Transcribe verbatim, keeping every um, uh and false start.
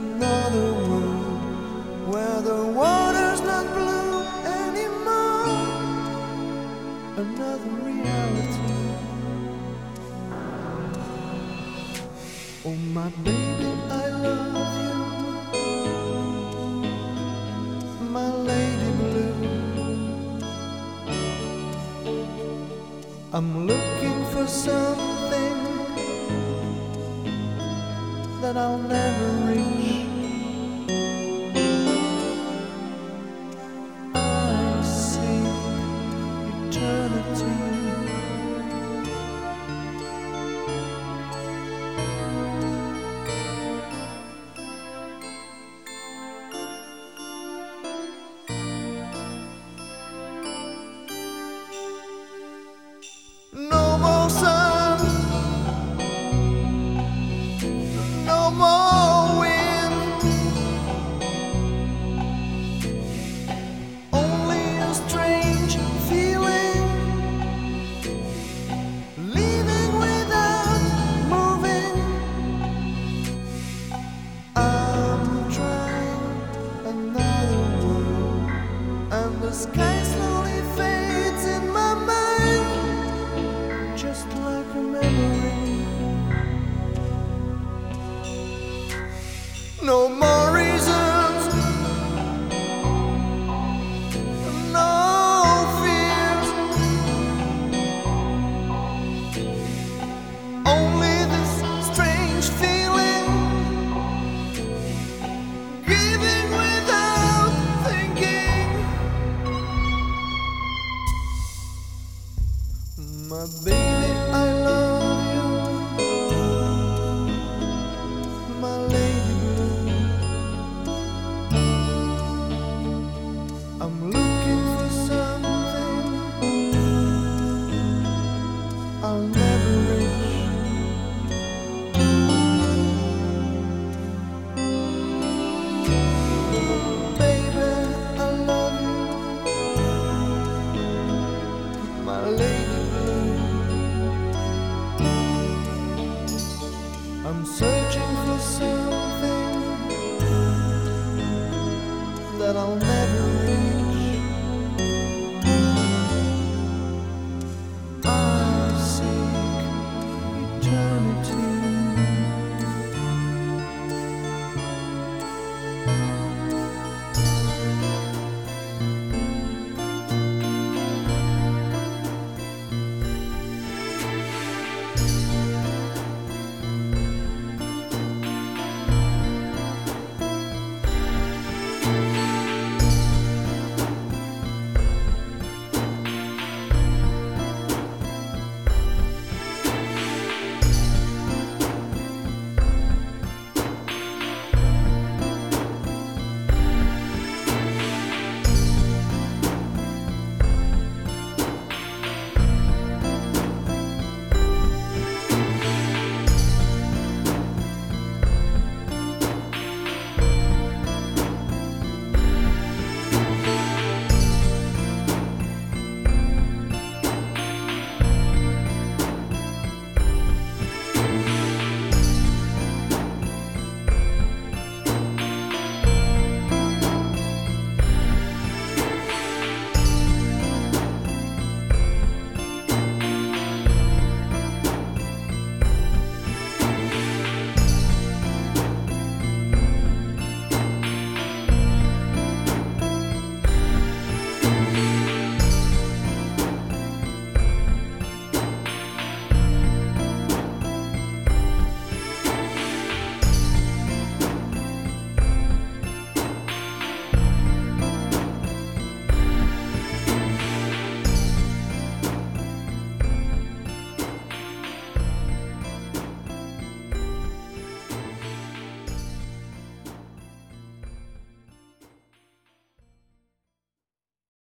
another world where the water's not blue anymore, another reality. Oh my baby, I love you, my lady blue. I'm looking for something that I'll never reach. I see eternity. No more sun, no more wind, only a strange feeling, leaving without moving. I'm trying another world, and the sky slowly fades in my mind, just like a memory. No more reasons, no fears, only this strange feeling, giving without thinking. My baby, I love you, my lady blue. I'm looking for something I'll never reach. Baby, I love you, my lady blue. I'm searching for something that I'll never reach.